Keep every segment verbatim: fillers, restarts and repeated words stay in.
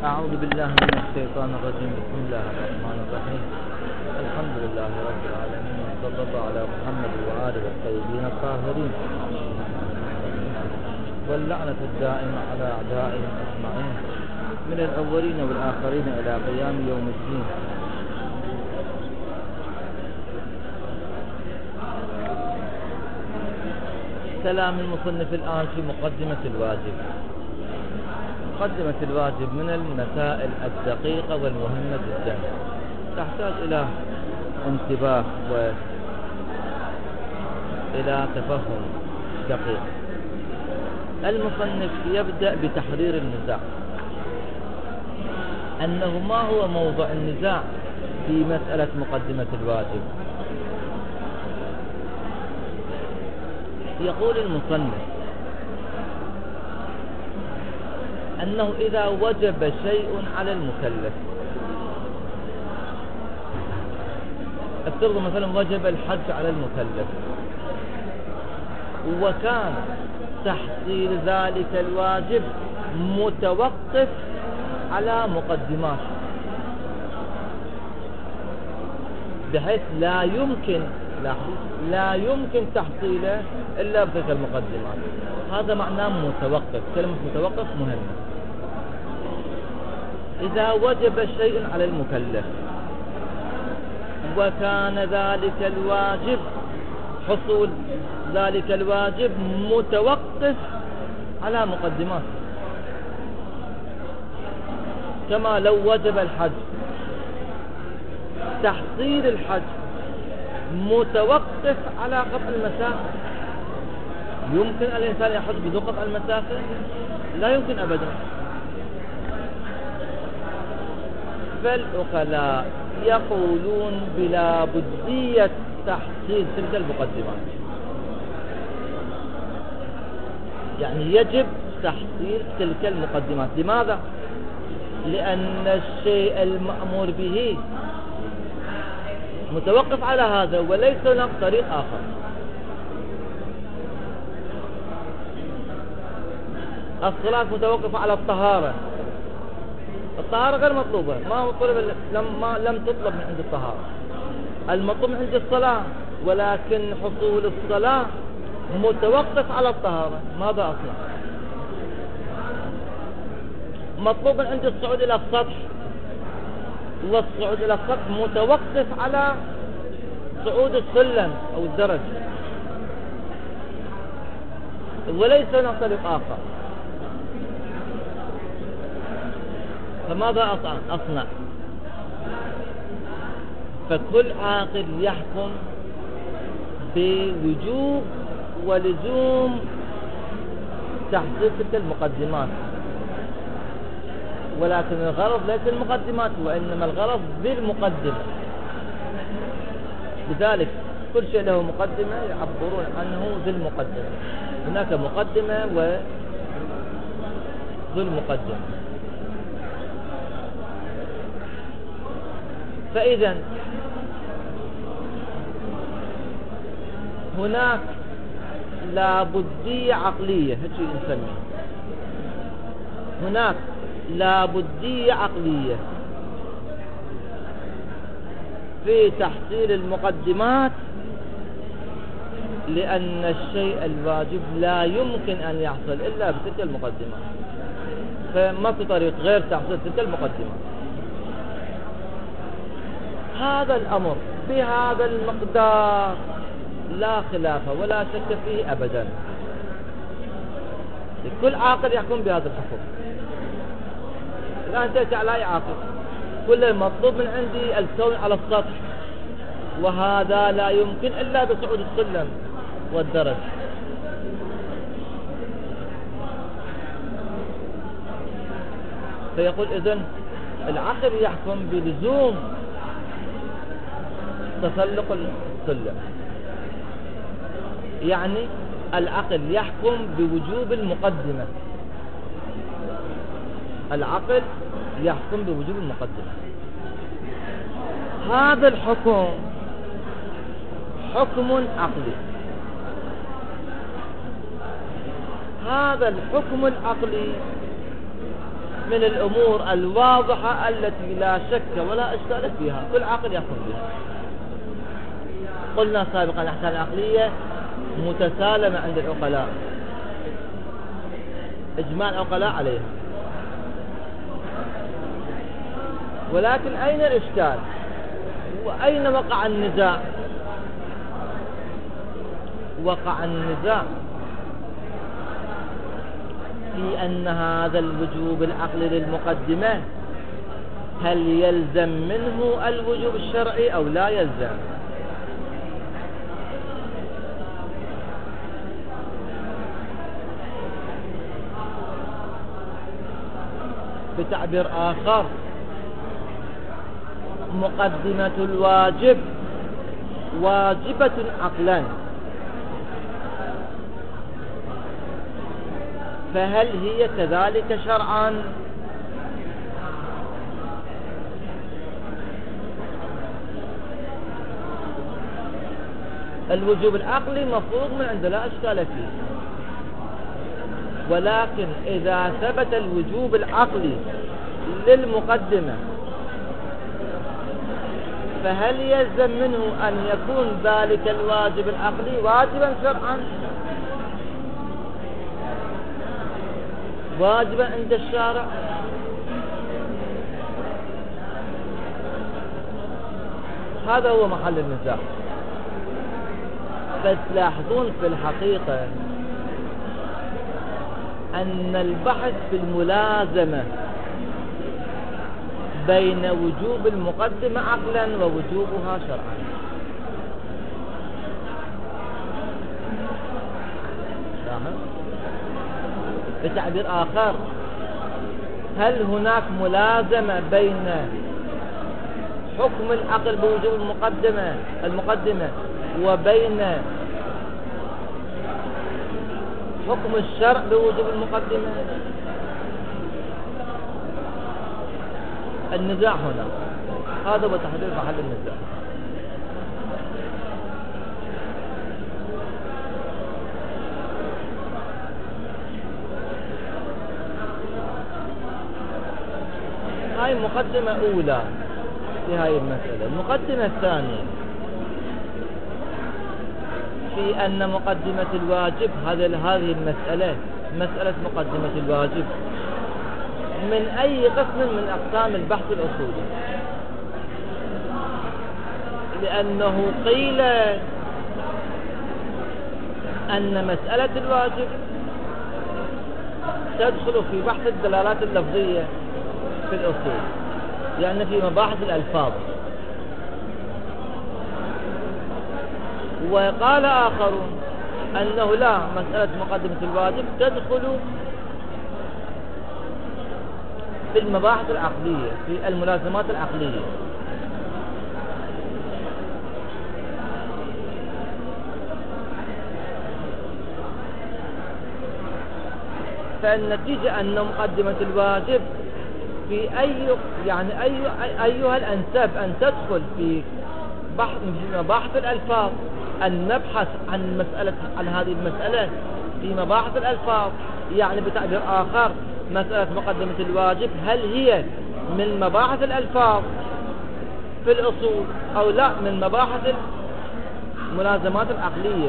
أعوذ بالله من الشيطان الرجيم. بسم الله الرحمن الرحيم. الحمد لله رب العالمين، وصلى الله على محمد وآله الطيبين الطاهرين، واللعنة الدائمة على أعدائهم أجمعين من الأولين والآخرين إلى قيام يوم الدين. كلام المصنف الآن في مقدمة الواجب. مقدمة الواجب من المسائل الدقيقة والمهمة جدا، تحتاج إلى انتباه وإلى تفهم دقيق. المصنف يبدأ بتحرير النزاع، أنه ما هو موضع النزاع في مسألة مقدمة الواجب. يقول المصنف أنه إذا وجب شيء على المكلف، افترض مثلا وجب الحج على المكلف، وكان تحصيل ذلك الواجب متوقف على مقدمات، بحيث لا يمكن لا يمكن تحصيله إلا بتلك المقدمات. هذا معناه متوقف. كلمة متوقف مهمة. إذا وجب شيء على المكلف وكان ذلك الواجب، حصول ذلك الواجب متوقف على مقدمات، كما لو وجب الحج، تحصيل الحج متوقف على قطع المسافة. يمكن الإنسان يحج بدون قطع المسافة؟ لا يمكن أبدا. فالعقلاء يقولون بلا بدية تحصيل تلك المقدمات، يعني يجب تحصيل تلك المقدمات. لماذا؟ لأن الشيء المأمور به متوقف على هذا، وليس هناك طريق آخر. الصلاة متوقفة على الطهارة، الطهارة غير مطلوبة، ما مطلوب لما لم تطلب من عند الطهارة، المطلوب من عند الصلاة، ولكن حصول الصلاة متوقف على الطهارة. ماذا أصنع؟ مطلوب من عند الصعود إلى السطح، والصعود إلى السطح متوقف على صعود السلم أو الدرج، وليس هناك طريق آخر. فماذا أصنع؟ فكل عاقل يحكم بوجوب ولزوم تحقيق تلك المقدمات، ولكن الغرض ليس المقدمات، وإنما الغرض بالمقدمة. لذلك كل شيء له مقدمة يعبرون عنه ذي المقدمة. هناك مقدمة وذو المقدمة. فإذا هناك لابدية عقلية، هذا شيء نسميه. هناك لابدية عقلية في تحصيل المقدمات، لأن الشيء الواجب لا يمكن أن يحصل إلا بتلك المقدمات، فما في طريق غير تحصيل تلك المقدمات. هذا الأمر بهذا المقدار لا خلاف ولا شك فيه أبدا. كل عاقل يحكم بهذا الحكم. الآن تأتي على أي عاقل، كل المطلوب من عندي الكون على السطح، وهذا لا يمكن إلا بصعود السلم والدرج. فيقول إذن العقل يحكم بلزوم تسلق السلم، يعني العقل يحكم بوجوب المقدمة. العقل يحكم بوجوب المقدمة. هذا الحكم حكم عقلي. هذا الحكم العقلي من الأمور الواضحة التي لا شك ولا إشكال فيها، كل عاقل يحكم بها. قلنا سابقا الأحكام العقلية متسالمة عند العقلاء، إجماع العقلاء عليها. ولكن أين الإشكال وأين وقع النزاع؟ وقع النزاع في أن هذا الوجوب العقلي للمقدمة هل يلزم منه الوجوب الشرعي أو لا يلزم؟ بتعبير آخر، مقدمة الواجب واجبة عقلا، فهل هي كذلك شرعا؟ الوجوب العقلي مفروض من عند لا إشكال فيه، ولكن إذا ثبت الوجوب العقلي للمقدمة فهل يلزم منه أن يكون ذلك الواجب العقلي واجبا شرعا، واجبا عند الشارع؟ هذا هو محل النزاع. فتلاحظون في الحقيقة أن البحث في الملازمة بين وجوب المقدمة عقلا ووجوبها شرعا. بتعبير آخر، هل هناك ملازمة بين حكم العقل بوجوب المقدمة المقدمة وبين حكم الشرع بوجوب المقدمة؟ النزاع هنا، هذا هو تحديد محل النزاع. هاي مقدمة أولى في هاي المسألة. المقدمة الثانية في أن مقدمة الواجب، هذه هذه المسألة مسألة مقدمة الواجب من أي قسم من أقسام البحث الأصولي، لأنه قيل أن مسألة الواجب تدخل في بحث الدلالات اللفظية في الأصول، يعني في مباحث الألفاظ. وقال آخرون أنه لا، مسألة مقدمة الواجب تدخل في المباحث العقلية، في الملازمات العقلية. فالنتيجة أن مقدمة الواجب في أي يعني أي أيها الأنسب أن تدخل في بحث في مباحث الألفاظ، أن نبحث عن مسألة عن هذه المسألة في مباحث الألفاظ. يعني بتعبير آخر، مسألة مقدمة الواجب هل هي من مباحث الألفاظ في الأصول أو لا من مباحث الملازمات العقلية.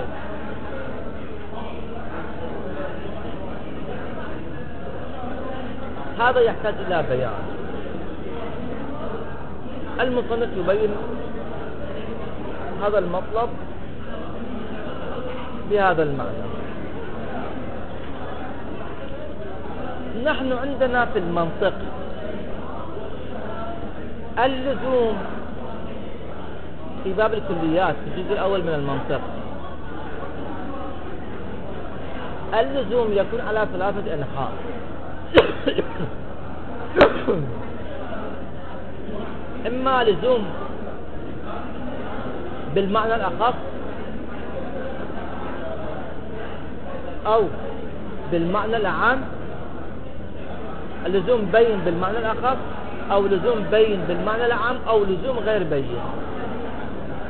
هذا يحتاج إلى بيان. المصنف يبين هذا المطلب بهذا المعنى. نحن عندنا في المنطق اللزوم في باب الكليات في الجزء الأول من المنطق، اللزوم يكون على ثلاثة أنحاء. إما لزوم بالمعنى الأخص أو بالمعنى العام، اللزوم بين بالمعنى الأخص أو لزوم بين بالمعنى العام أو لزوم غير بين.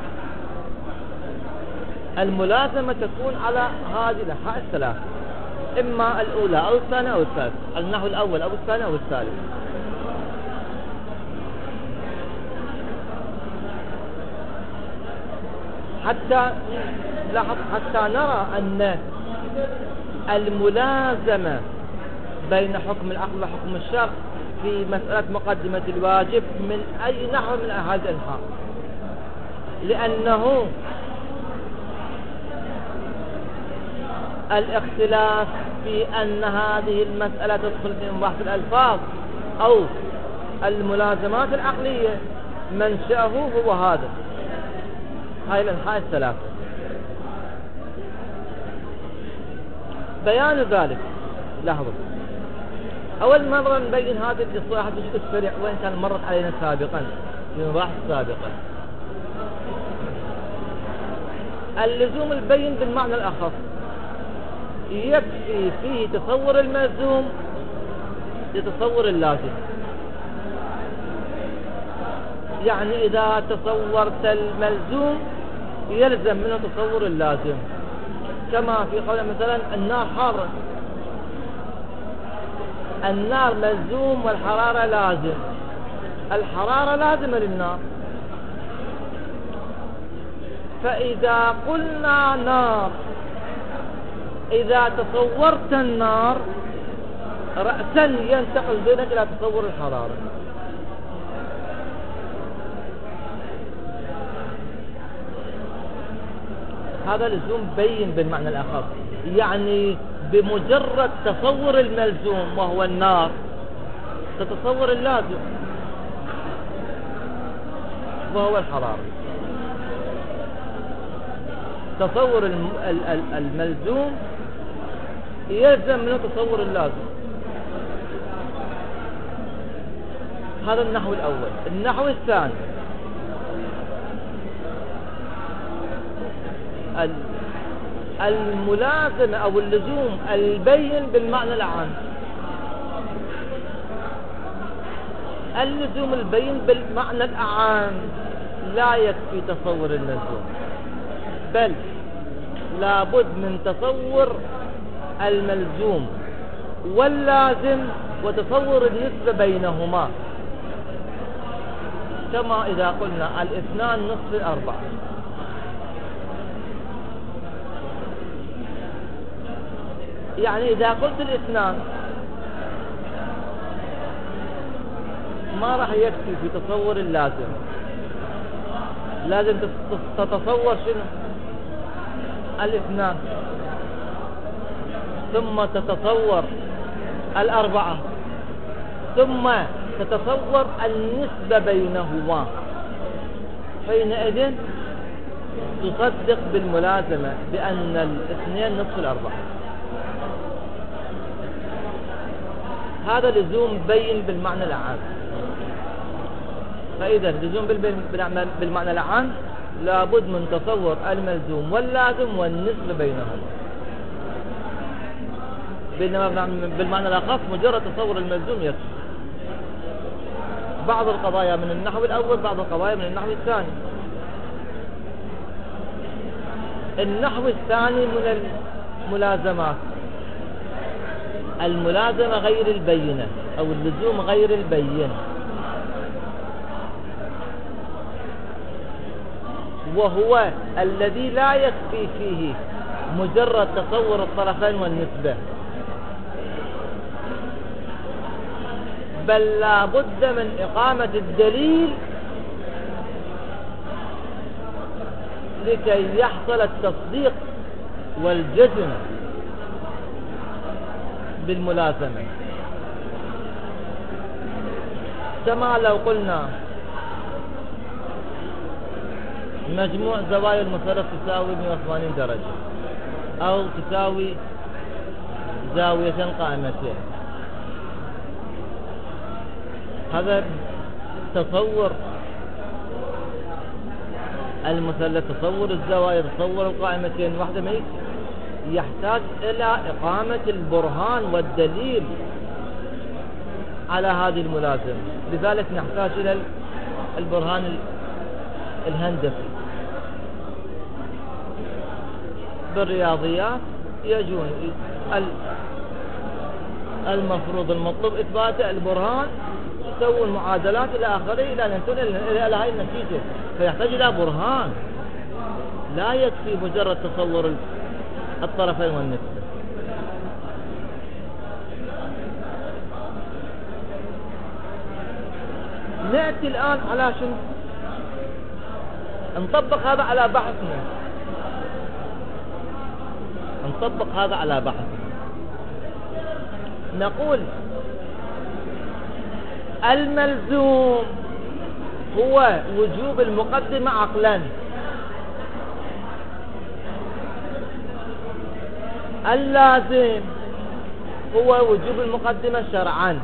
الملازمة تكون على هذه الأنحاء الثلاثة. إما الأولى أو الثانية أو الثالث، النحو الأول أو الثاني أو الثالث. حتى لاحظ حتى نرى أن الملازمة بين حكم العقل وحكم الشرع في مسألة مقدمة الواجب من أي نحو من هذه الأنحاء، لأنه الاختلاف في أن هذه المسألة تدخل في مباحث الألفاظ أو الملازمات العقلية منشأه هو هذا، هاي الأنحاء الثلاثة. بيان ذلك لاحظوا، أول مرة نبين هذه الاصطلاحات بشكل سريع وإن كان مرت علينا سابقا في مباحث سابقة. اللزوم البين بالمعنى الأخص يكفي فيه تصور الملزوم لتصور اللازم. يعني إذا تصورت الملزوم يلزم منه تصور اللازم، كما في قول مثلا النار حارة، النار ملزوم والحرارة لازم، الحرارة لازمة للنار. فإذا قلنا نار، إذا تصورت النار رأسا ينتقل ذهنك إلى تصور الحرارة. هذا لزوم بين بالمعنى الآخر، يعني بمجرد تصور الملزوم وهو النار تتصور اللازم وهو الحرارة. تصور الملزوم يلزم منه تصور اللازم. هذا النحو الأول. النحو الثاني الملازمة أو اللزوم البين بالمعنى العام. اللزوم البين بالمعنى العام لا يكفي تصور اللزوم، بل لابد من تصور الملزوم واللازم وتصور النسبة بينهما، كما إذا قلنا الاثنان نصف الأربعة. يعني إذا قلت الاثنان ما راح يكفي في تصور اللازم، لازم تتصور شنو الاثنان، ثم تتصور الأربعة، ثم تتصور النسبة بينهما. حينئذ تصدق بالملازمة بأن الاثنين نصف الأربعة. هذا لزوم بين بالمعنى العام. فإذا لزوم بالمعنى العام لابد من تصور الملزوم واللازم والنسبة بينهما. بينما بالمعنى الأخص مجرد تصور الملزوم يكفي. بعض القضايا من النحو الأول، بعض القضايا من النحو الثاني. النحو الثاني من الملازمات الملازمة غير البينة أو اللزوم غير البين، وهو الذي لا يكفي فيه مجرد تصور الطرفين والنسبة، بل لا بد من إقامة الدليل لكي يحصل التصديق والجزم بالملازمة. كما لو قلنا مجموع زوايا المثلث تساوي مئة وثمانين درجة أو تساوي زاويتين قائمتين، هذا تصور المثلث، تصور الزوايا، تصور القائمتين واحدة ما يكفي، يحتاج إلى إقامة البرهان والدليل على هذه الملازمة. لذلك نحتاج إلى البرهان الهندسي. بالرياضيات يجون المفروض المطلوب إثباته البرهان، تسوي المعادلات إلى آخره إلى أن ينتهي إلى هذه النتيجة، فيحتاج إلى برهان، لا يكفي مجرد تصور الطرفين والنسبة. نأتي الآن على شنو؟ نطبق هذا على بحثنا، نطبق هذا على بحثنا. نقول الملزوم هو وجوب المقدمة عقلا، اللازم هو وجوب المقدمة شرعا.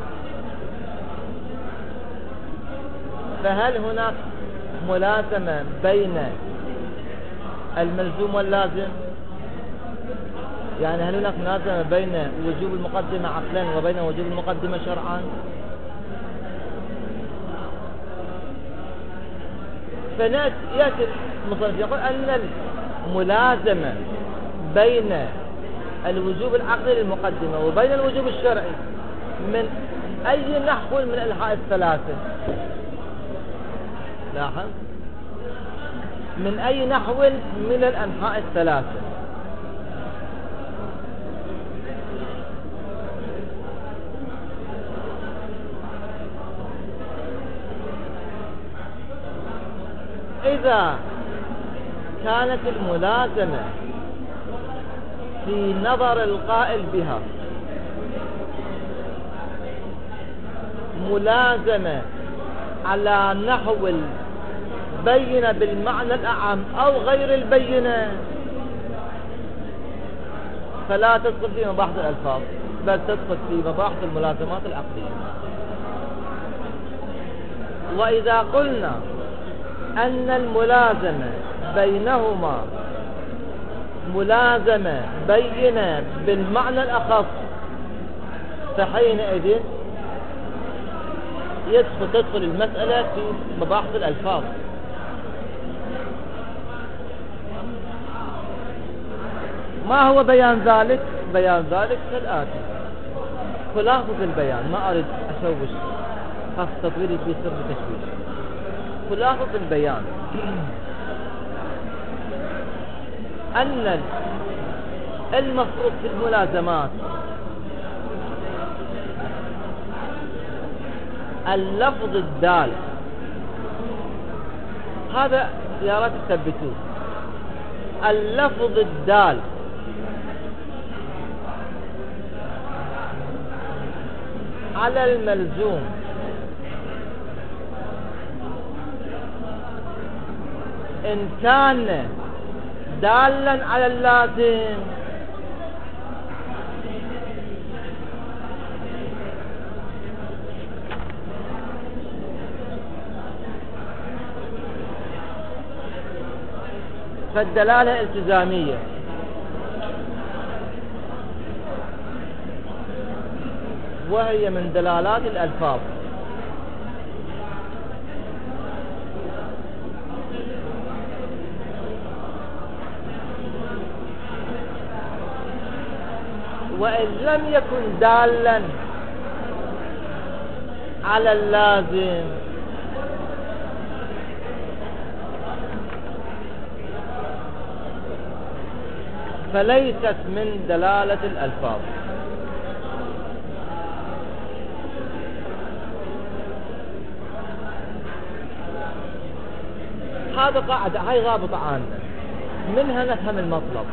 فهل هناك ملازمة بين الملزوم واللازم؟ يعني هل هناك ملازمة بين وجوب المقدمة عقلا وبين وجوب المقدمة شرعا؟ فيأتي المصنف يقول أن الملازمة بين الوجوب العقلي للمقدمة وبين الوجوب الشرعي من أي نحو من الأنحاء الثلاثة. لاحظ، من أي نحو من الأنحاء الثلاثة. إذا كانت الملازمة في نظر القائل بها ملازمة على نحو البينة بالمعنى الأعم أو غير البينة، فلا تدخل في مباحث الألفاظ، بل تدخل في مباحث الملازمات العقلية. وإذا قلنا أن الملازمة بينهما ملازمة بينة بالمعنى الأخص، فحينئذ يدخل تدخل المسألة في مباحث الألفاظ. ما هو بيان ذلك؟ بيان ذلك كالآتي. خلاصة البيان، ما أريد أشوش خاصة تطويري في سر تشويش. خلاصة البيان أن المفروض في الملازمات اللفظ الدال، هذا يا ريت تثبتوه، اللفظ الدال على الملزوم إن كان دالا على اللازم فالدلالة التزامية، وهي من دلالات الألفاظ. وإن لم يكن دالا على اللازم فليست من دلالة الألفاظ. هذا قاعدة، هاي ضابطة عامة، منها نفهم المطلب.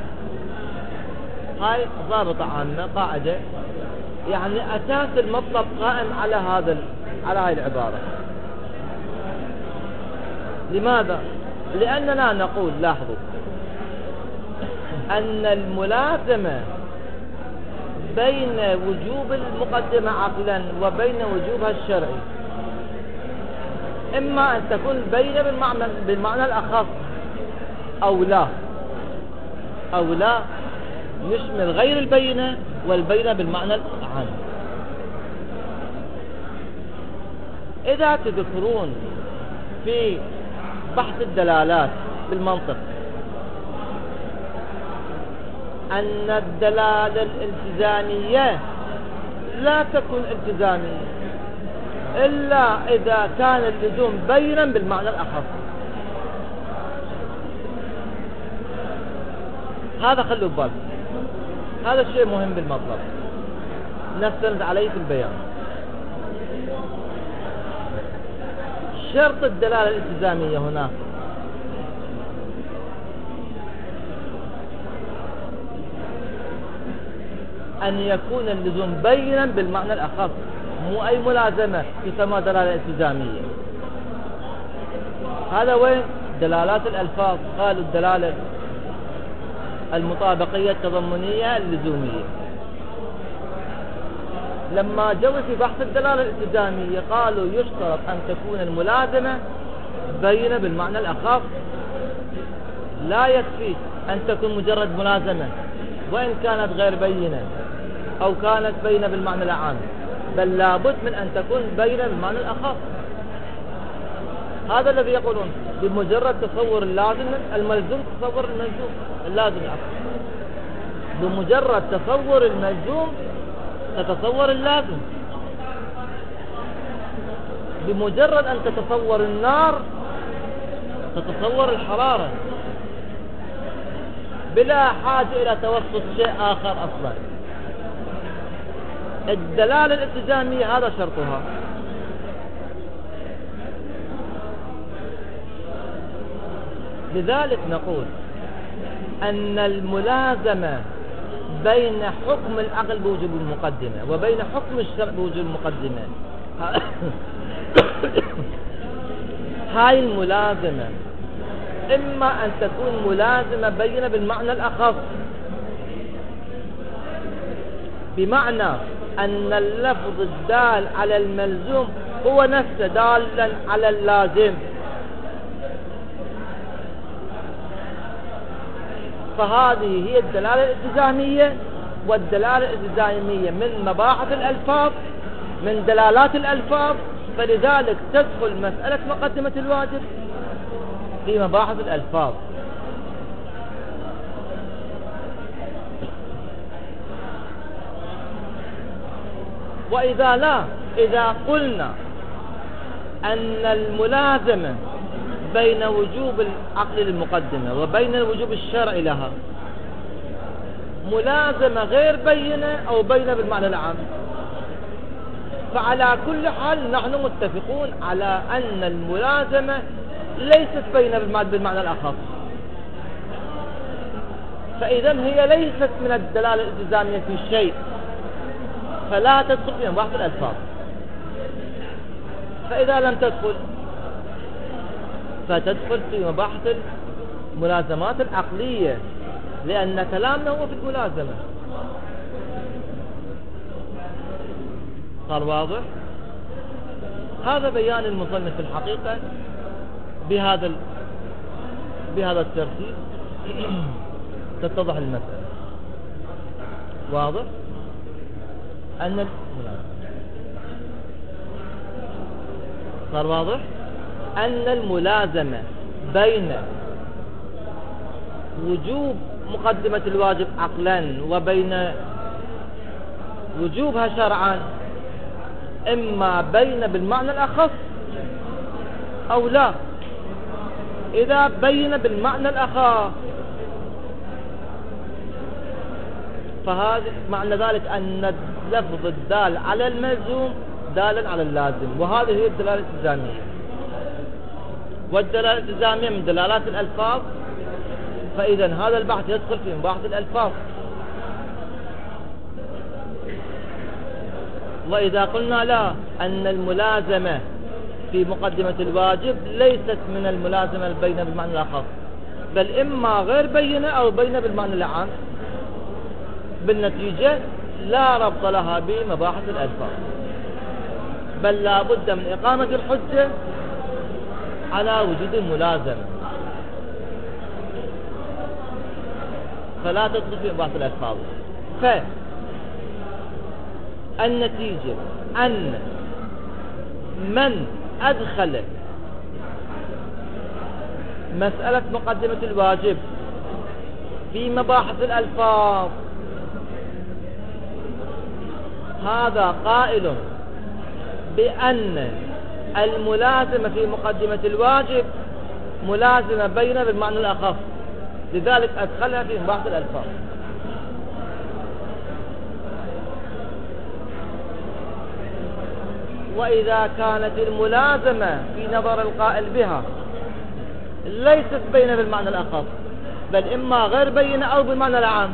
هاي ضابطة عامة، قاعدة، يعني أساس المطلب قائم على هذا على هاي العبارة. لماذا؟ لأننا نقول، لاحظوا، أن الملازمة بين وجوب المقدمة عقلا وبين وجوبها الشرعي إما أن تكون بين بالمعنى, بالمعنى الأخص أو لا، أو لا يشمل غير البينة والبينة بالمعنى العام. إذا تذكرون في بحث الدلالات بالمنطق أن الدلالة الالتزامية لا تكون التزامية إلا إذا كان اللزوم بينا بالمعنى الأخص. هذا خلوا بالك، هذا الشيء مهم بالمطلب نستند عليه في البيان. شرط الدلالة الالتزامية هناك أن يكون اللزوم بينا بالمعنى الأخص، مو أي ملازمة تسمى دلالة التزامية. هذا وين دلالات الألفاظ؟ قالوا الدلالة المطابقية التضمنية اللزومية. لما جاءوا في بحث الدلالة الالتزامية قالوا يشترط أن تكون الملازمة بينة بالمعنى الأخص، لا يكفي أن تكون مجرد ملازمة وإن كانت غير بينة أو كانت بينة بالمعنى العام، بل لابد من أن تكون بينة بالمعنى الأخص. هذا الذي يقولون بمجرد تصور اللازم الملزوم تصور الملزوم اللازم الأخص، بمجرد تصور الملزوم تتصور اللازم، بمجرد أن تتصور النار تتصور الحرارة، بلا حاجة إلى توسط شيء آخر أصلا. الدلالة الالتزامية هذا شرطها. لذلك نقول أن الملازمة بين حكم العقل بوجوب المقدمة وبين حكم الشرع بوجوب المقدمة، هاي الملازمة إما أن تكون ملازمة بينة بالمعنى الأخص، بمعنى أن اللفظ الدال على الملزوم هو نفسه دالا على اللازم، فهذه هي الدلالة الالتزامية. والدلالة الالتزامية من مباحث الألفاظ، من دلالات الألفاظ، فلذلك تدخل مسألة مقدمة الواجب في مباحث الألفاظ. وإذا لا، إذا قلنا أن الملازمة بين وجوب العقل للمقدمة وبين الوجوب الشرعي لها ملازمة غير بينة أو بينة بالمعنى العام، فعلى كل حال نحن متفقون على أن الملازمة ليست بينة بالمعنى الأخص، فإذا هي ليست من الدلالة الالتزامية في شيء، فلا تدخل في مباحث الألفاظ. فإذا لم تدخل فتدخل في مباحث الملازمات العقلية، لأن كلامنا هو في الملازمة. صار واضح؟ هذا بيان المصنف في الحقيقة بهذا ال... بهذا الترتيب تتضح المسألة. واضح؟ أن الملازمة صار واضح؟ أن الملازمة بين وجوب مقدمة الواجب عقلا وبين وجوبها شرعا إما بين بالمعنى الأخص أو لا. إذا بين بالمعنى الأخص فهذا معنى ذلك أن اللفظ الدال على الملزوم دالا على اللازم، وهذه هي الدلالة الالتزامية. والدلالة الالتزامية من دلالات الألفاظ، فإذا هذا البحث يدخل في مباحث الألفاظ. وإذا قلنا لا، أن الملازمة في مقدمة الواجب ليست من الملازمة البينة بالمعنى الأخص، بل إما غير بينة أو بينة بالمعنى العام، بالنتيجة لا ربط لها بمباحث الألفاظ، بل لا بد من إقامة الحجة على وجود الملازمة، فلا تدخل في مباحث الألفاظ. فالنتيجة أن من أدخل مسألة مقدمة الواجب في مباحث الألفاظ، هذا قائل بأن الملازمة في مقدمة الواجب ملازمة بين بالمعنى الأخف، لذلك أدخلها في مباحث الألفاظ. وإذا كانت الملازمة في نظر القائل بها ليست بين بالمعنى الأخف، بل إما غير بينة أو بالمعنى العام،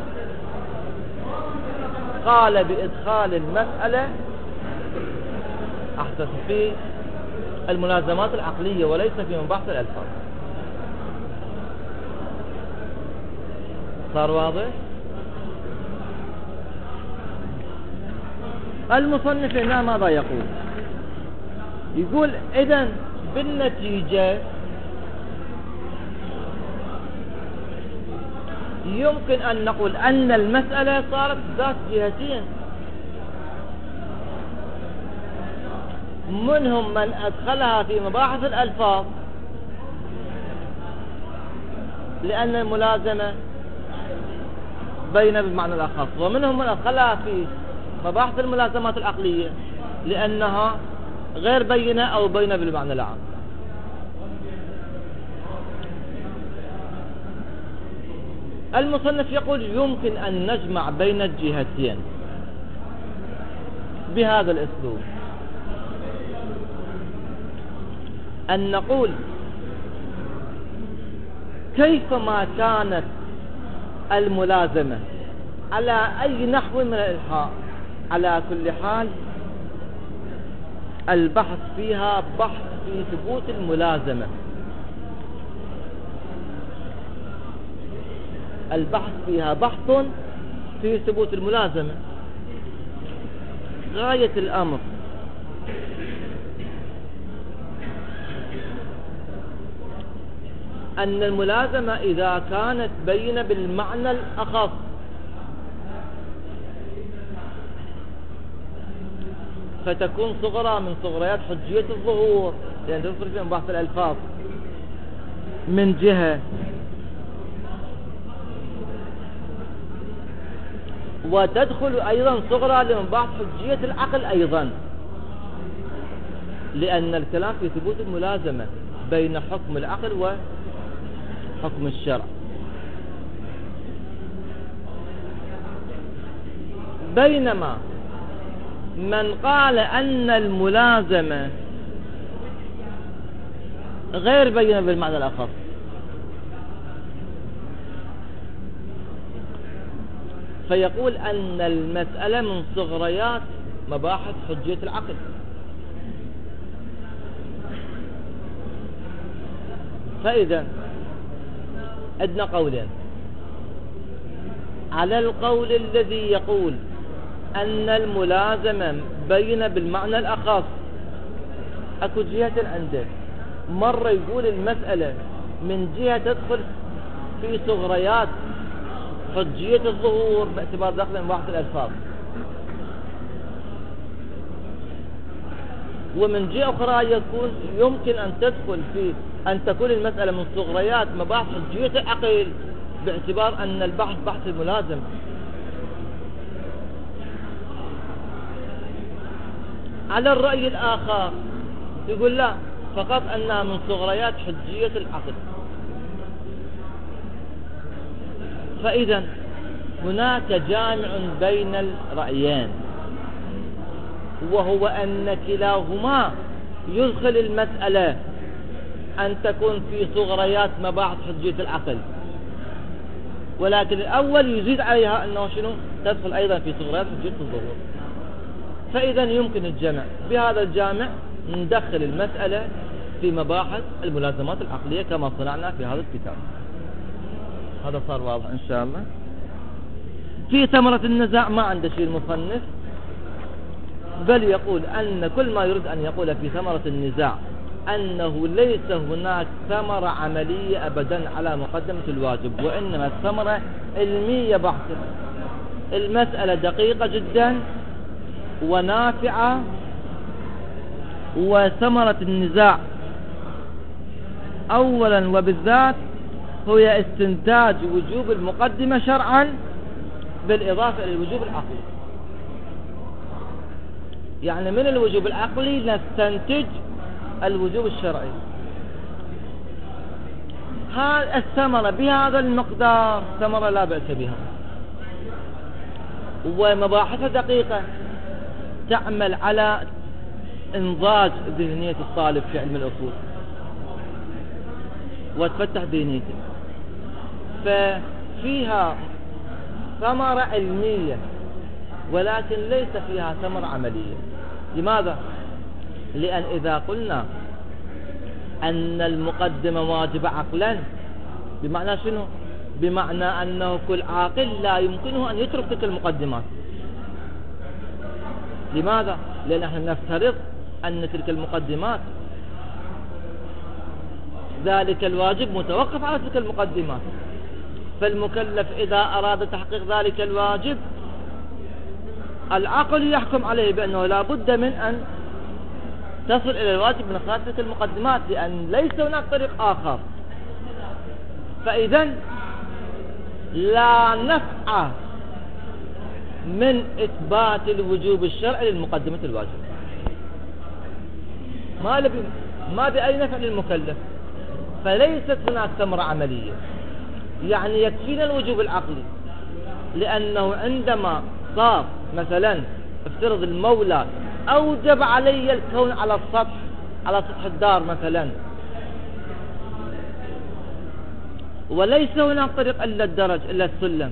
قال بإدخال المسألة أحسن في الملازمات العقلية وليس في مباحث الألفاظ. صار واضح؟ المصنف هنا ماذا يقول؟ يقول إذن بالنتيجة يمكن أن نقول أن المسألة صارت ذات جهتين، منهم من أدخلها في مباحث الألفاظ لأن الملازمة بين بالمعنى الأخص، ومنهم من أدخلها في مباحث الملازمات العقلية لأنها غير بينة أو بينة بالمعنى العام. المصنف يقول يمكن أن نجمع بين الجهتين بهذا الأسلوب، أن نقول كيفما كانت الملازمة على أي نحو من الإلحاق، على كل حال البحث فيها بحث في ثبوت الملازمة، البحث فيها بحث في ثبوت الملازمة. غاية الأمر أن الملازمة إذا كانت بينة بالمعنى الأخص فتكون صغرى من صغريات حجية الظهور، لأن تدخل في بحث الألفاظ من جهة، وتدخل أيضا صغرى لمباحث حجية العقل أيضا، لأن الكلام في ثبوت الملازمة بين حكم العقل وحكم الشرع. بينما من قال أن الملازمة غير بينة بالمعنى الأخص، فيقول أن المسألة من صغريات مباحث حجية العقل. فإذا عندنا قولين: على القول الذي يقول أن الملازمة بينة بالمعنى الأخص، أكو جهة عنده، مرة يقول المسألة من جهة تدخل في صغريات حجية الظهور باعتبار داخل مباحث الألفاظ، ومن جهة أخرى يكون يمكن أن تدخل في أن تكون المسألة من صغريات مباحث حجية العقل باعتبار أن البحث بحث الملازم. على الرأي الآخر يقول لا، فقط أنها من صغريات حجية العقل. فإذا هناك جامع بين الرأيين، وهو أن كلاهما يدخل المسألة أن تكون في صغريات مباحث حجية العقل، ولكن الأول يزيد عليها أنه شنو تدخل أيضا في صغريات حجية الظهور. فإذا يمكن الجمع، بهذا الجامع ندخل المسألة في مباحث الملازمات العقلية كما صنعنا في هذا الكتاب. هذا صار واضح إن شاء الله. في ثمرة النزاع ما عنده شيء المصنف، بل يقول أن كل ما يريد أن يقول في ثمرة النزاع أنه ليس هناك ثمرة عملية أبدا على مقدمة الواجب، وإنما الثمرة علمية بحتة. المسألة دقيقة جدا ونافعة، وثمرة النزاع أولا وبالذات هو استنتاج وجوب المقدمة شرعا بالإضافة إلى الوجوب العقلي. يعني من الوجوب العقلي نستنتج الوجوب الشرعي. هذه الثمرة بهذا المقدار ثمرة لا بأس بها، ومباحث دقيقة تعمل على انضاج ذهنية الطالب في علم الأصول وتفتح ذهنيته، ففيها ثمرة علمية ولكن ليس فيها ثمرة عملية. لماذا؟ لأن إذا قلنا أن المقدمة واجبة عقلا، بمعنى شنو؟ بمعنى أنه كل عاقل لا يمكنه أن يترك تلك المقدمات. لماذا؟ لأن نحن نفترض أن تلك المقدمات ذلك الواجب متوقف على تلك المقدمات، فالمكلف إذا أراد تحقيق ذلك الواجب العقل يحكم عليه بأنه لا بد من أن تصل إلى الواجب من خلال تلك المقدمات، لأن ليس هناك طريق آخر. فإذا لا نفع من إثبات الوجوب الشرعي للمقدمة الواجب، ما لبي ما بأي نفع للمكلف، فليست هناك ثمرة عملية. يعني يكفينا الوجوب العقلي، لأنه عندما صار مثلا افترض المولى أوجب علي الكون على السطح على سطح الدار مثلا، وليس هناك طريق إلا الدرج إلا السلم،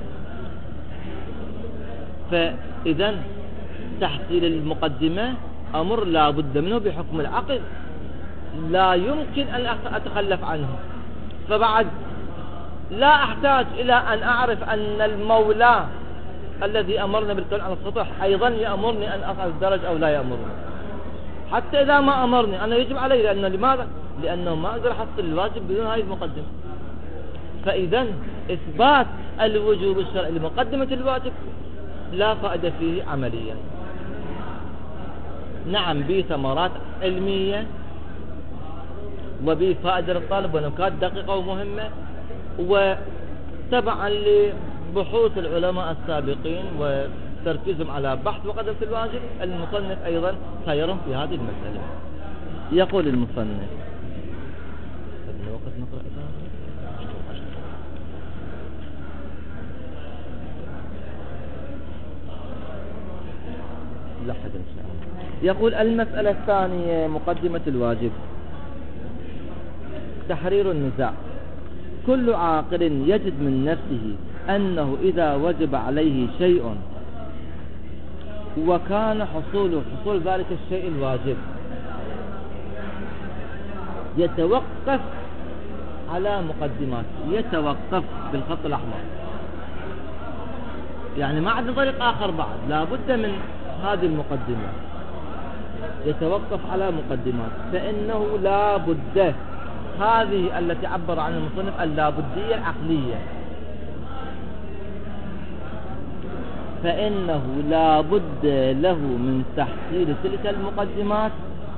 فإذا تحصيل المقدمة أمر لا بد منه بحكم العقل، لا يمكن أن أتخلف عنه. فبعد لا أحتاج إلى أن أعرف أن المولى الذي أمرنا بالكون على السطح أيضا يأمرني أن أصعد الدرج أو لا يأمرني. حتى إذا ما أمرني أنا يجب علي، لأن لماذا؟ لأنه ما أقدر أحصل الواجب بدون هذه المقدمة. فإذا إثبات الوجوب الشرعي لمقدمة الواجب لا فائدة فيه عمليا. نعم به ثمرات علمية وبه فائدة للطالب ونكات دقيقة ومهمة، وتبعا لبحوث العلماء السابقين وتركيزهم على بحث وقدم في الواجب، المصنف أيضا خيرهم في هذه المسألة. يقول المصنف يقول المسألة الثانية مقدمة الواجب. تحرير النزاع. كل عاقل يجد من نفسه أنه إذا وجب عليه شيء وكان حصول حصول ذلك الشيء الواجب يتوقف على مقدمات، يتوقف بالخط الأحمر، يعني ما عندنا طريق آخر بعد، لا بد من هذه المقدمة، يتوقف على مقدمات، فإنه لا بد، هذه التي عبر عن المصنف اللابدية العقلية، فإنه لا بد له من تحصيل تلك المقدمات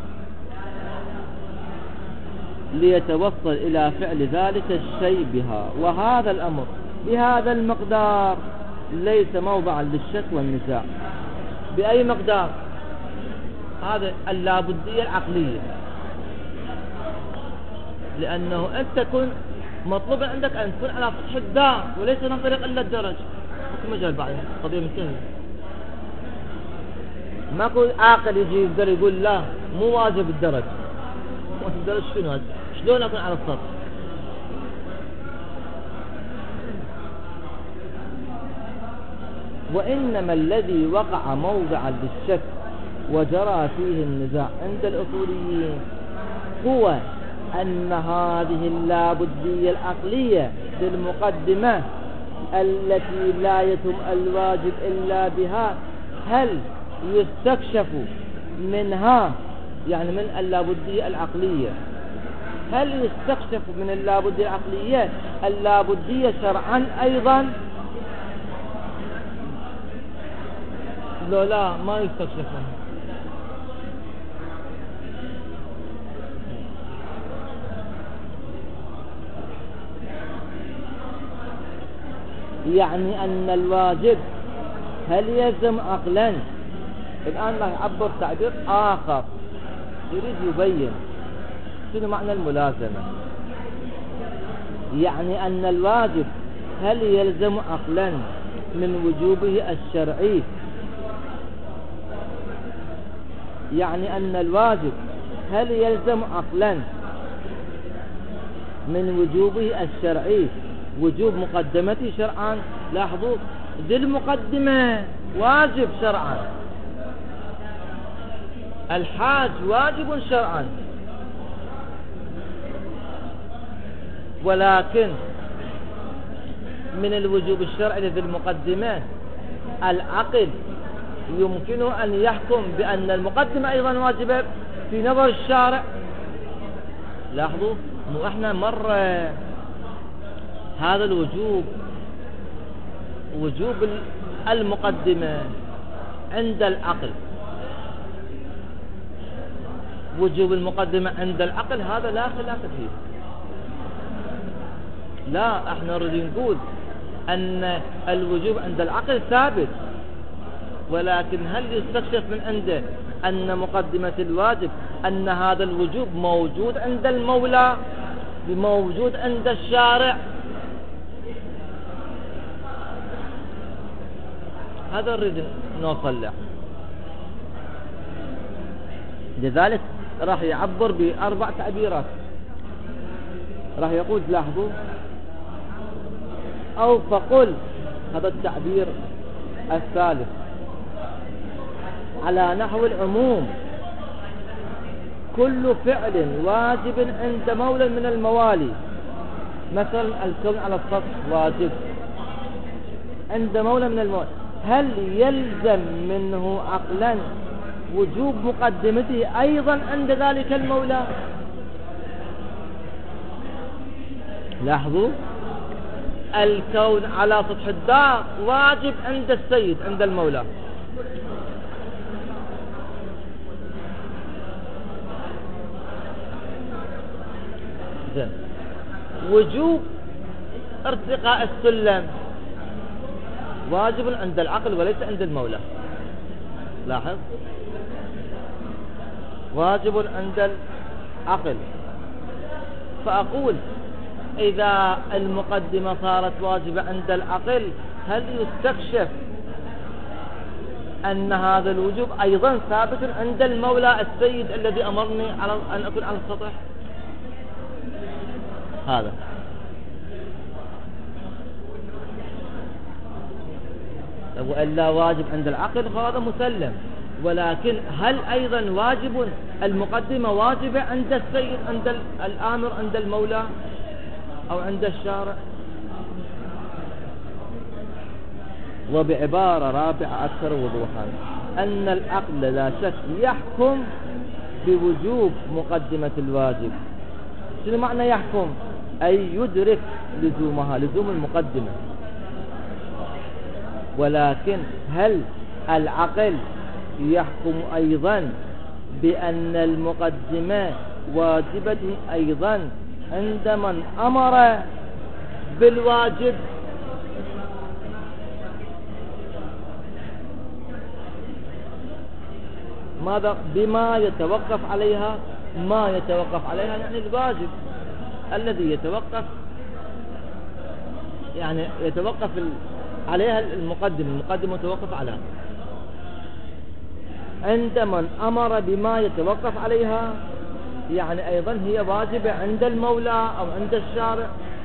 ليتوصل إلى فعل ذلك الشيء بها، وهذا الأمر بهذا المقدار ليس موضعا للشك والنزاع. بأي مقدار؟ هذا اللابدية العقلية، لأنه أنت تكون مطلوب عندك أن تكون على سطح الدار وليس عن طريق إلا الدرج. في مجال بعد قضية منتهية. ما يقول عاقل يجي يقدر يقول لا مو واجب الدرج، مو الدرج شنو هذا؟ شلون أكون على السطح؟ وإنما الذي وقع موضعا للشك وجرى فيه النزاع عند الأصوليين هو أن هذه اللابدية العقلية للمقدمة التي لا يتم الواجب إلا بها، هل يستكشف منها، يعني من اللابدية العقلية، هل يستكشف من اللابدية العقلية اللابدية شرعا أيضا؟ لا لا ما يستكشف منها. يعني أن الواجب هل يلزم عقلا. الآن راح يعبر تعبير آخر، يريد يبين شنو معنى الملازمة. يعني أن الواجب هل يلزم عقلا من وجوبه الشرعي. يعني أن الواجب هل يلزم عقلا من وجوبه الشرعي، وجوب مقدمته شرعا. لاحظوا ذي المقدمة واجب شرعا، الحاج واجب شرعا، ولكن من الوجوب الشرعي لذي المقدمة العقل يمكنه أن يحكم بأن المقدمة أيضا واجبة في نظر الشارع. لاحظوا مو احنا مرة هذا الوجوب وجوب المقدمة عند العقل، وجوب المقدمة عند العقل هذا لا خلاف فيه. لا احنا نريد نقول ان الوجوب عند العقل ثابت، ولكن هل يستكشف من عنده ان مقدمة الواجب ان هذا الوجوب موجود عند المولى موجود عند الشارع. هذا نريد نوصل له. لذلك راح يعبر بأربع تعبيرات. راح يقول لاحظوا أو فقل، هذا التعبير الثالث على نحو العموم، كل فعل واجب عند مولى من الموالي. مثلا الكون على السطح واجب عند مولى من الموالي، هل يلزم منه عقلا وجوب مقدمته أيضا عند ذلك المولى؟ لاحظوا الكون على سطح الدار واجب عند السيد عند المولى، زين. وجوب ارتقاء السلم واجب عند العقل وليس عند المولى. لاحظ واجب عند العقل. فأقول إذا المقدمة صارت واجبة عند العقل هل يستكشف أن هذا الوجوب أيضا ثابت عند المولى السيد الذي أمرني على أن أكون على السطح؟ هذا وإلا واجب عند العقل فهذا مسلم، ولكن هل أيضا واجب المقدمة واجبة عند السيد عند الآمر عند المولى أو عند الشارع؟ وبعبارة رابعة أكثر وضوحا أن العقل لا شك يحكم بوجوب مقدمة الواجب. شنو معنى يحكم؟ أي يدرك لزومها، لزوم المقدمة. ولكن هل العقل يحكم أيضا بأن المقدمة واجبة أيضا عند من أمر بالواجب؟ ماذا بما يتوقف عليها؟ ما يتوقف عليها يعني الواجب الذي يتوقف يعني يتوقف عليها المقدم المقدم متوقف عليها. عند من أمر بما يتوقف عليها يعني أيضا هي واجبة عند المولى أو عند الشارع.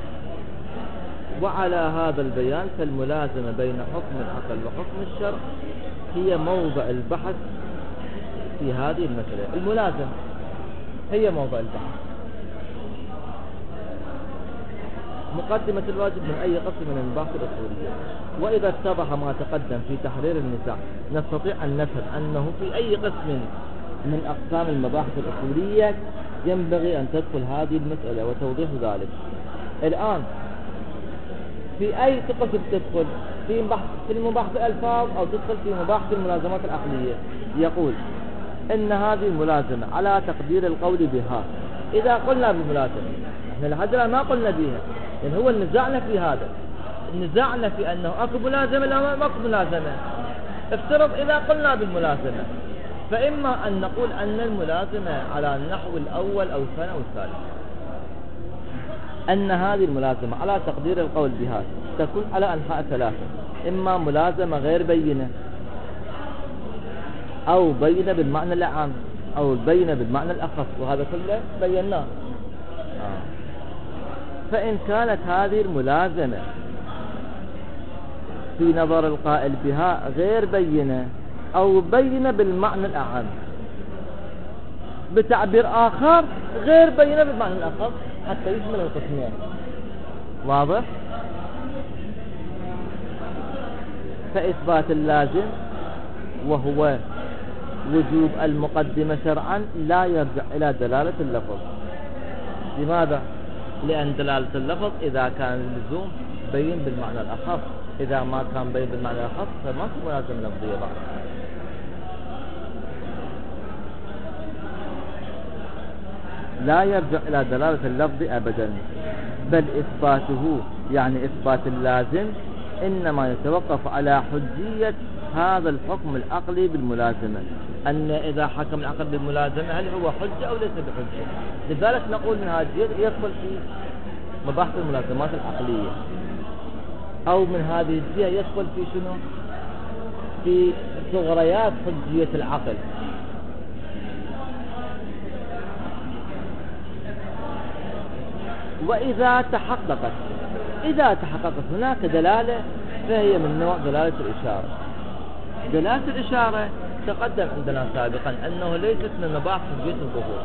وعلى هذا البيان فالملازمة بين حكم العقل وحكم الشرع هي موضع البحث في هذه المسألة. الملازمة هي موضع البحث. مقدمة الواجب من أي قسم من المباحث الأصولية. وإذا اتضح ما تقدم في تحرير النزاع نستطيع أن نفهم أنه في أي قسم من أقسام المباحث الأصولية ينبغي أن تدخل هذه المسألة وتوضيح ذلك. الآن في أي قسم تدخل؟ في في المباحث الألفاظ أو تدخل في مباحث الملازمات العقلية. يقول إن هذه الملازمة على تقدير القول بها. إذا قلنا بالملازمة احنا لحد الآن ما قلنا بها، يعني هو نزعنا في هذا. نزعنا في أنه أكو ملازمة لا ما أكو ملازمة. افترض إذا قلنا بالملازمة، فإما أن نقول أن الملازمة على النحو الأول أو الثاني أو الثالث، أن هذه الملازمة على تقدير القول بها تكون على أنحاء ثلاثة، إما ملازمة غير بينة، أو بينة بالمعنى العام، أو بينة بالمعنى الأخص، وهذا كله بيناه. آه. فإن كانت هذه الملازمة في نظر القائل بها غير بينة أو بينة بالمعنى الأعم، بتعبير آخر غير بينة بالمعنى الأخص حتى يشمل القسمين. واضح؟ فإثبات اللازم وهو وجوب المقدمة شرعا لا يرجع إلى دلالة اللفظ. لماذا؟ لأن دلالة اللفظ إذا كان اللزوم بين بالمعنى الأخص، إذا ما كان بين بالمعنى الأخص فما في ملازمة لفظية بعد. لا يرجع إلى دلالة اللفظ أبدا، بل إثباته يعني إثبات اللازم إنما يتوقف على حجية هذا الحكم العقلي بالملازمة، أن إذا حكم العقل بالملازمة هل هو حجة أو ليس بحجة. لذلك نقول من هذا يدخل في مباحث الملازمات العقلية، أو من هذه الجهة يدخل في شنو؟ في ثغريات حجية العقل. وإذا تحققت إذا تحققت هناك دلالة فهي من نوع دلالة الإشارة. دلالة الإشارة تقدم عندنا سابقا أنه ليست من مباحث حجية الظهور.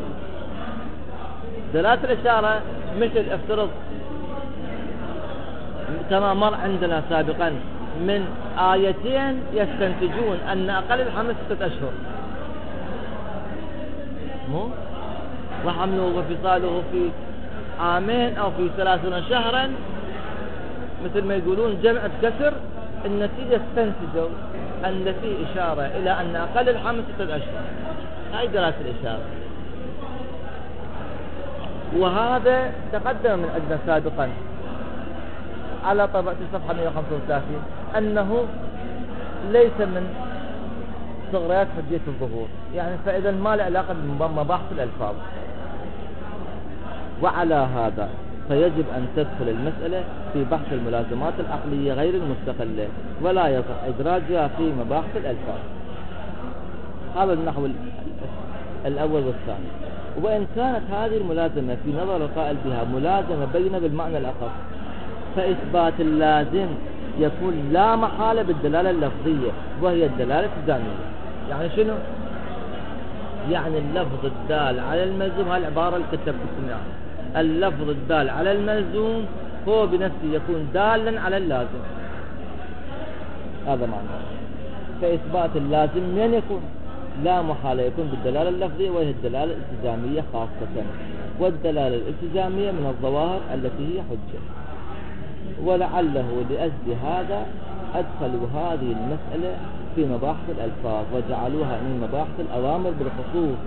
دلالة الإشارة مثل افترض كما مر عندنا سابقا من آيتين يستنتجون أن أقل الحمل ستة أشهر، مو وحمله وفصاله في عامين أو في ثلاثون شهرا، مثل ما يقولون جمعة كسر. النتيجة استنتجوا أن في إشارة إلى أن أقل الحمل ستة أشهر. هاي دلالة الإشارة، وهذا تقدم من عندنا سابقا على طبعة الصفحة مئة وخمسة وثلاثين أنه ليس من ثغريات حجية الظهور، يعني فإذا ما له علاقة بمباحث الألفاظ. وعلى هذا فيجب أن تدخل المسألة في بحث الملازمات العقلية غير المستقلة، ولا يصح إدراجها في مباحث الألفاظ. هذا النحو الأول والثاني. وإن كانت هذه الملازمة في نظر القائل بها ملازمة بين بالمعنى الأخص، فإثبات اللازم يكون لا محالة بالدلالة اللفظية وهي الدلالة الزامية. يعني شنو؟ يعني اللفظ الدال على الملزوم، هالعبارة اللي كتبتكم يعني اللفظ الدال على الملزوم هو بنفسه يكون دالا على اللازم. هذا معنى. فإثبات اللازم من يكون؟ لا محالة يكون بالدلالة اللفظية وهي الدلالة الالتزامية خاصة، والدلالة الالتزامية من الظواهر التي هي حجة. ولعله لأجل هذا أدخلوا هذه المسألة في مباحث الألفاظ وجعلوها من مباحث الأوامر بالخصوص،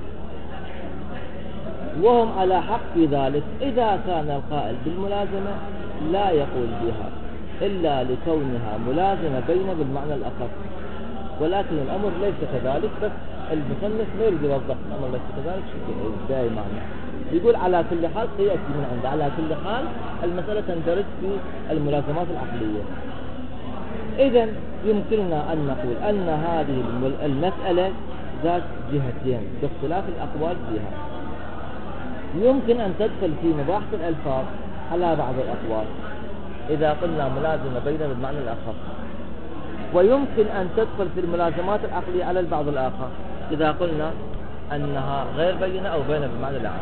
وهم على حق في ذلك إذا كان القائل بالملازمة لا يقول بها إلا لكونها ملازمة بين بالمعنى الأخص. ولكن الأمر ليس كذلك، بس المصنف ما يريد يوضح الأمر ليس كذلك ازاي معنى. يقول على كل حال سيأتي من عنده، على كل حال المسألة تندرج في الملازمات العقلية. إذن يمكننا أن نقول أن هذه المسألة ذات جهتين باختلاف الأقوال فيها. يمكن أن تدخل في مباحث الألفاظ على بعض الأقوال إذا قلنا ملازمة بين بالمعنى الأخص، ويمكن أن تدخل في الملازمات العقلية على البعض الآخر إذا قلنا أنها غير بينة أو بين بالمعنى العام.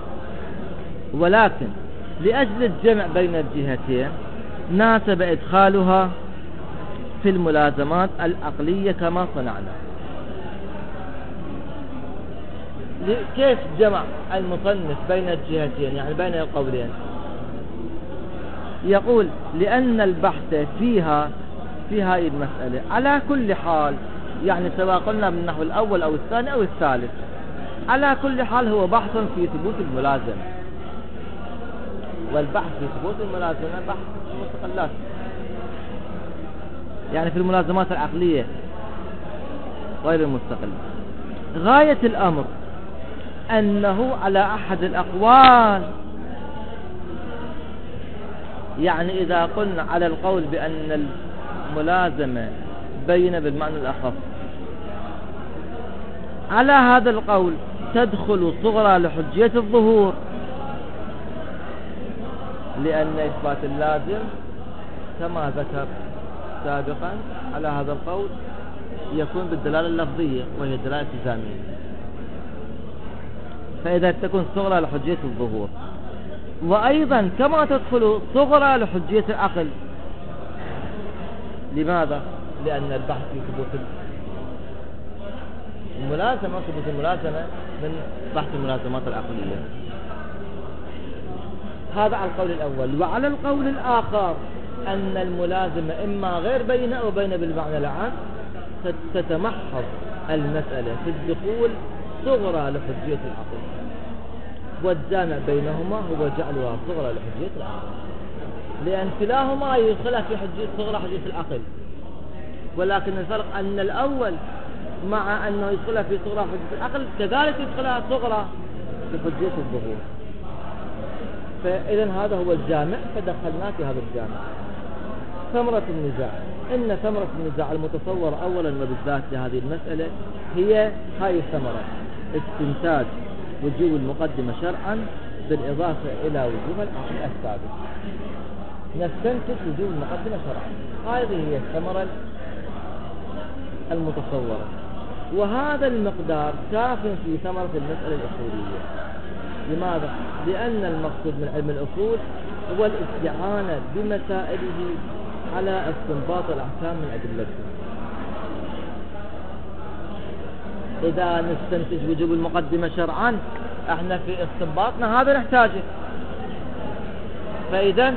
ولكن لأجل الجمع بين الجهتين ناسب إدخالها في الملازمات العقلية كما صنعنا. كيف جمع المصنف بين الجهتين يعني بين القولين؟ يقول لأن البحث فيها في هذه المسألة على كل حال، يعني سواء قلنا بالنحو الأول أو الثاني أو الثالث، على كل حال هو بحث في ثبوت الملازمة. والبحث في ثبوت الملازمة بحث مستقلات يعني في الملازمات العقلية غير المستقلة. غاية الأمر أنه على أحد الأقوال، يعني إذا قلنا على القول بأن الملازمة بين بالمعنى الأخف، على هذا القول تدخل صغرى لحجية الظهور، لأن إثبات اللازم كما ذكر سابقا على هذا القول يكون بالدلالة اللفظية وهي الدلالة الالتزامية، فإذا تكون صغرى لحجية الظهور. وأيضا كما تدخل صغرى لحجية العقل. لماذا؟ لأن البحث في ثبوت الملازمة، ثبوت الملازمة من بحث الملازمات العقلية. هذا على القول الأول. وعلى القول الآخر أن الملازمة إما غير بينة أو بينة بالمعنى العام، تتمحض المسألة في الدخول صغرى لحجية العقل، والجامع بينهما هو جعلها صغرى لحجية العقل، لأن كلاهما يدخلها في حجية صغرى حجية العقل، ولكن الفرق أن الأول مع أنه يدخلها في صغرى حجية العقل كذلك يدخلها صغرى لحجية الظهور. فإذن هذا هو الجامع، فدخلنا في هذا الجامع. ثمرة النزاع. إن ثمرة النزاع المتصورة أولا وبالذات لهذه المسألة هي هاي الثمرة: استنتاج وجوب المقدمة شرعا بالإضافة إلى وجوب العقل الثابت. نستنتج وجوب المقدمة شرعا، هذه هي الثمرة المتصورة، وهذا المقدار كاف في ثمرة المسألة الأصولية. لماذا؟ لأن المقصود من علم الأصول هو الاستعانة بمسائله على استنباط الأحكام من أدلته. إذا نستنتج وجوب المقدمة شرعا، احنا في استنباطنا هذا نحتاجه، فإذا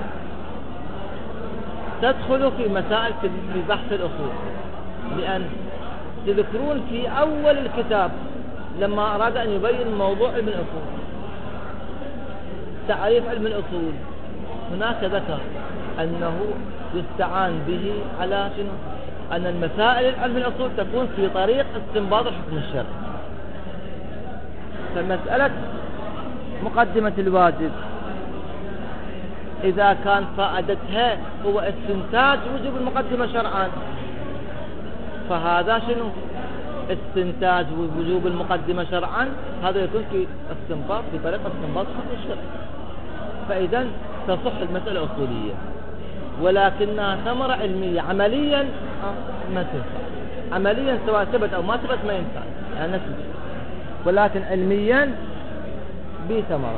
تدخل في مسائل في بحث الأصول. لأن تذكرون في أول الكتاب لما أراد أن يبين موضوع علم الأصول، تعريف علم الأصول، هناك ذكر أنه يستعان به على شنو؟ أن المسائل علم الأصول تكون في طريق استنباط الحكم الشرعي. فمسألة مقدمة الواجب إذا كان فائدتها هو استنتاج وجوب المقدمة شرعا، فهذا شنو؟ استنتاج وجوب المقدمة شرعا، هذا يكون في استنباط في طريق استنباط الحكم الشرعي، فإذا تصح المسألة أصولية، ولكنها ثمرة علمية. عمليا ما تنفع، عمليا سواء ثبت أو ما ثبت ما ينفع يعني نسبة، ولكن علميا بثمرة.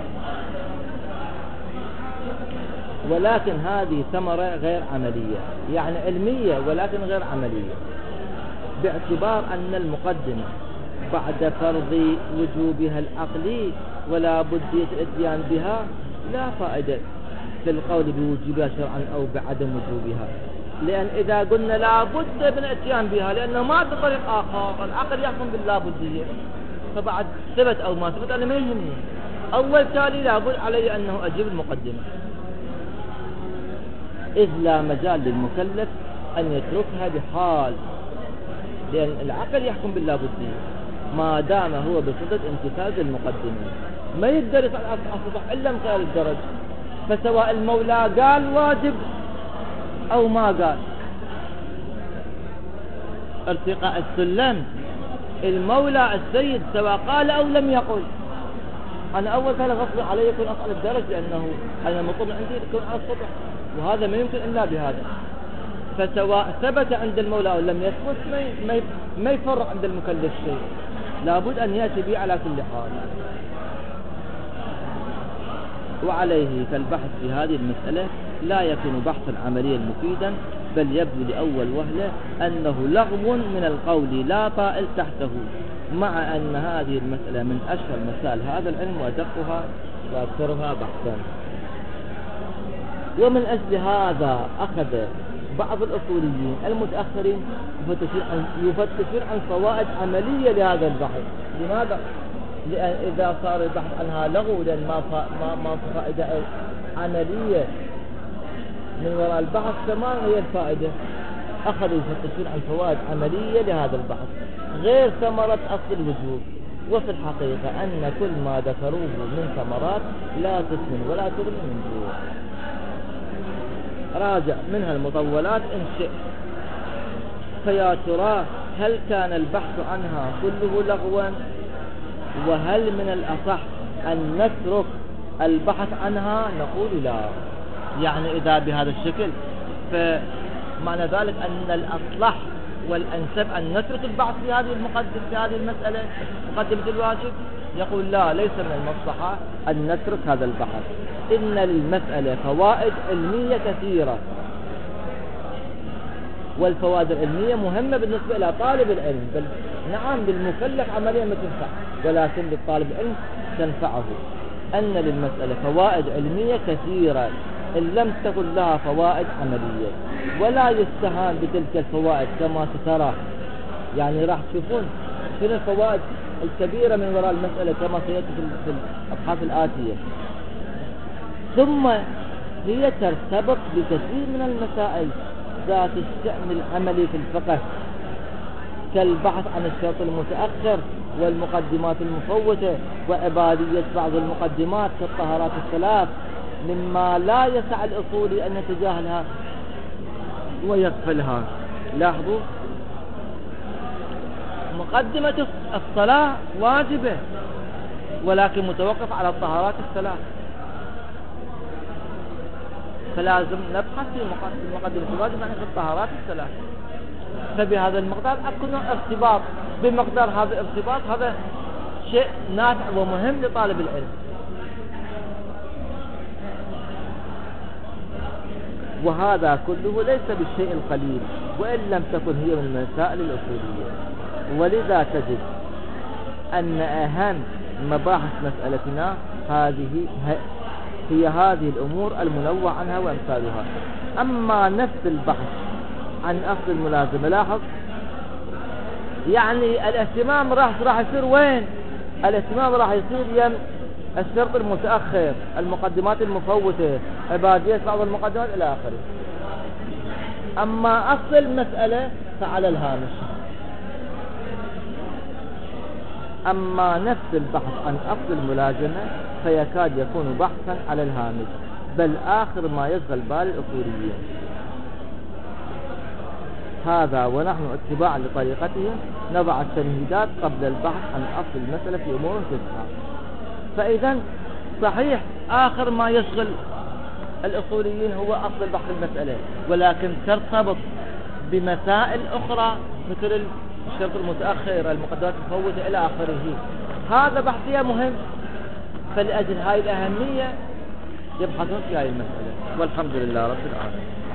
ولكن هذه ثمرة غير عملية، يعني علمية ولكن غير عملية، باعتبار أن المقدمة بعد فرض وجوبها العقلي ولا بدية الاتيان بها لا فائدة في القول بوجوبها شرعا أو بعدم وجوبها، لأن إذا قلنا لا بد من الاتيان بها لأنه ما في طريق آخر، العقل يحكم باللا بدية، فبعد ثبت أو ما ثبت أنا ما يهمني، أول تالي لا بد علي أنه أجيب المقدمة، إذ لا مجال للمكلف أن يتركها بحال، لأن العقل يحكم باللا بدية ما دام هو بصدد امتثال المقدمة، ما يقدر يفعل أصبح إلا من خلال الدرج. فسواء المولى قال واجب أو ما قال، ارتقاء السلم المولى السيد سواء قال أو لم يقل، أنا أول كان غصب علي يكون أصعد الدرج، لأنه أنا المطلوب عندي يكون على السطح، وهذا ما يمكن إلا بهذا. فسواء ثبت عند المولى أو لم يثبت ما ما يفرق عند المكلف شيء، لابد أن يأتي به على كل حال. وعليه فالبحث في هذه المسألة لا يكون بحثا عمليا مفيدا، بل يبدو لأول وهلة أنه لغو من القول لا طائل تحته، مع أن هذه المسألة من أشهر مسائل هذا العلم وأدقها وأكثرها بحثا. ومن أجل هذا أخذ بعض الأصوليين المتأخرين يفتشون عن فوائد عملية لهذا البحث. لماذا؟ لأن إذا صار البحث عنها لغو، لأن ما ما ما فائدة عملية من وراء البحث، فما هي الفائدة؟ أخذوا يفتشون عن فوائد عملية لهذا البحث غير ثمرة أصل الوجوب. وفي الحقيقة أن كل ما ذكروه من ثمرات لا تسمن ولا تغني من جوع. راجع منها المطولات إن شئت. فيا ترى هل كان البحث عنها كله لغوا؟ وهل من الأصح أن نترك البحث عنها؟ نقول لا. يعني إذا بهذا الشكل فمعنى ذلك أن الأصلح والأنسب أن نترك البحث في هذه المقدمة في هذه المسألة مقدمة الواجب. يقول لا، ليس من المصلحة أن نترك هذا البحث، إن للمسألة فوائد علمية كثيرة، والفوائد العلمية مهمة بالنسبة إلى طالب العلم، بل نعم بالمكلف عمليا ما تنفع، ولكن للطالب العلم تنفعه. أن للمسألة فوائد علمية كثيرة إن لم تكن لها فوائد عملية، ولا يستهان بتلك الفوائد كما سترى. يعني راح تشوفون شنو الفوائد الكبيرة من وراء المسألة كما سيأتي في الأبحاث الآتية. ثم هي ترتبط بكثير من المسائل ذات الشأن العملي في الفقه، كالبحث عن الشرط المتأخر والمقدمات المفوتة وعبادية بعض المقدمات كالطهارات الثلاث، مما لا يسع الأصولي أن يتجاهلها ويغفلها. لاحظوا، مقدمة الصلاة واجبة ولكن متوقف على الطهارات الثلاث، فلازم نبحث في مقدمة الواجب عن الطهارات الثلاث. فبهذا المقدار أكون ارتباط بمقدار هذا الارتباط، هذا شيء نافع ومهم لطالب العلم. وهذا كله ليس بالشيء القليل، وإن لم تكن هي من المسائل الأصولية. ولذا تجد أن أهم مباحث مسألتنا هذه هي هذه الأمور المنوع عنها وأمثالها. أما نفس البحث عن أصل الملازمة، لاحظ يعني الاهتمام راح راح يصير وين؟ الاهتمام راح يصير يم الشرط المتأخر، المقدمات المفوتة، عبادية بعض المقدمات إلى آخره. أما أصل المسألة فعلى الهامش. أما نفس البحث عن أصل الملازمة فيكاد يكون بحثا على الهامش، بل آخر ما يشغل بال الأصوليين. هذا ونحن اتباعا لطريقتهم نضع التمهيدات قبل البحث عن أصل المسألة في أمور تسعة. فإذا صحيح آخر ما يشغل الأصوليين هو أصل البحث المسألة، ولكن ترتبط بمسائل أخرى مثل الشرط المتأخر، المقدمات المفوتة إلى آخره. هذا بحثية مهم، فلأجل هاي الأهمية يبحثون في هاي المسألة. والحمد لله رب العالمين.